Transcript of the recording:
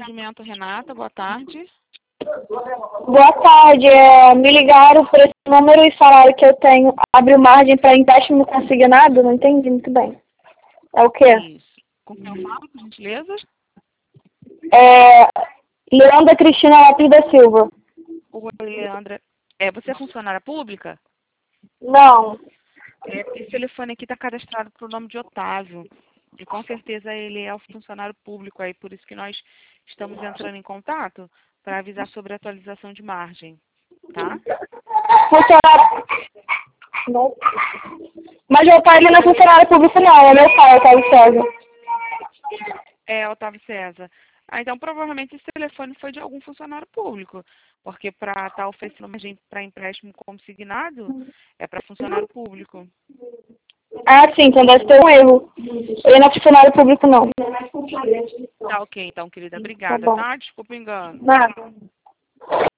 atendimento, Renata. Boa tarde. Boa tarde. Me ligaram por esse número e falaram que eu tenho abriu margem para empréstimo consignado? Não entendi muito bem. É o quê? Isso. Com quem eu falo, por gentileza? Leandra Cristina Lopes da Silva. Oi, Leandra. Você é funcionária pública? Não. Esse telefone aqui está cadastrado para o nome de Otávio. E com certeza ele é o funcionário público aí, por isso que nós estamos entrando em contato para avisar sobre a atualização de margem, tá? Funcionário. Não. Mas meu pai ele não é funcionário público, não. É meu pai, Otávio César. Otávio César. Então, provavelmente esse telefone foi de algum funcionário público, porque para estar oferecendo margem para empréstimo consignado, é para funcionário público. Ah, sim, então deve ter um erro. Ele não é funcionário público, não. Tá ok, então, querida. Tá Obrigada, bom. tá? Desculpa o engano. Nada.